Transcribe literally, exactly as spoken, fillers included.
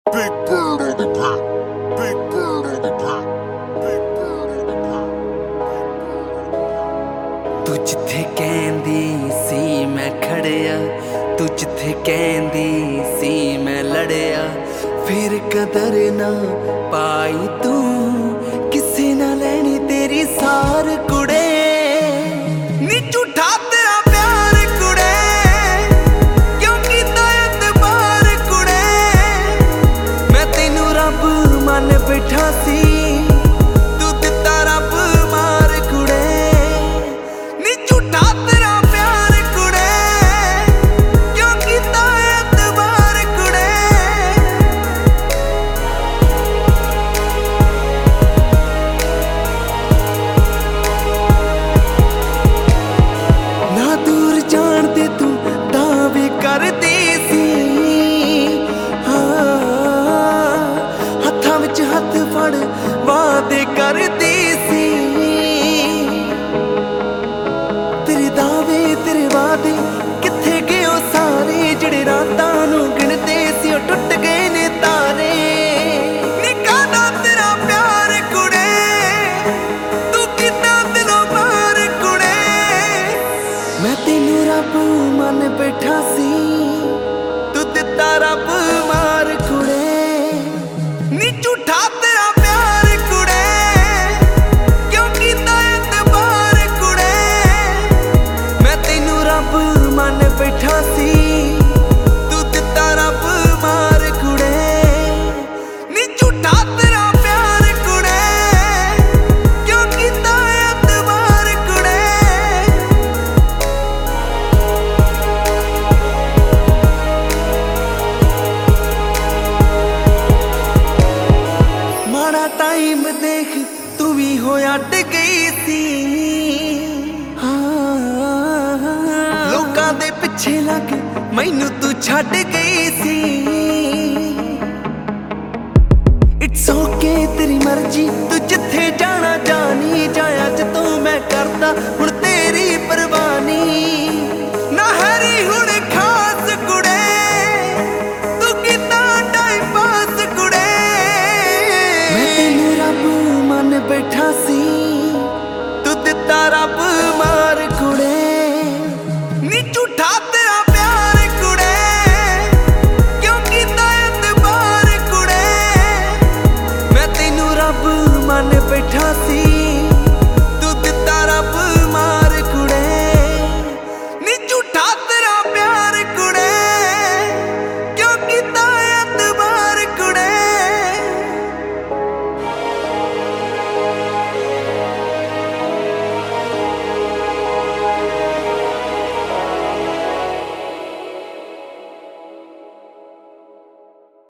Big bird on the pack. Big bird on the pack. Big bird on the pack. तू जिथे कहंदी सी मैं खड़िया, तू जिथे कहंदी सी मैं लड़िया, फिर कदर ना पाई तू किसे ना लैनी तेरी सार कुड़े। नी झूठा तेरा प्यार कुड़े, क्यों कीता एतबार कुड़े। मैं तेनू रब मन बैठा सी, तू दिता रब मार कुड़े। नी झूठा तेरा प्यार कुड़े, क्यों कीता एतबार कुड़े। ना दूर जान दे तू दावे करदी सी, हाँ हत्थां विच हत्थ फड़ वादे करदी सी। तेरे दावे तेरे वादे किथे गए ओ सारे, जिहड़े रातां नूं गिणदे सी ओ टुट गए ने तारे। नी काहदा तेरा प्यार कुड़े, तू कीता दिलों बाहर कुड़े। मैं तेनू रब मन बैठा सी, तू दिता रब मार कुड़े। नी झूठा तेरा प्यार कुड़े, क्यों कीता एतबार कुड़े। मैं तेनू रब मन बैठा सी, तू दिता रब मार कुड़े। नी झूठा तेरा प्यार कुड़े, क्यों कीता एतबार कुड़े। माड़ा टाइम देख तू भी होया अट गई सी, हाँ लोकां दे पिछे लग मैनू तू छड्ड गई सी। इट्स ओके तेरी मर्जी, तू जिथे जाना जानी जाया जदों मैं करदा हुण तेरी परवानी। ना हरी हुण खास कुड़े, तू कीता टाइम पास कुड़े। मैं तेनू रब मन बैठा सी, तू दिता रब मार कुड़े। नी झूठा तेरा प्यार कुड़े, क्यों कीता एतबार कुड़े। मैं तेनू रब मन बैठा सी,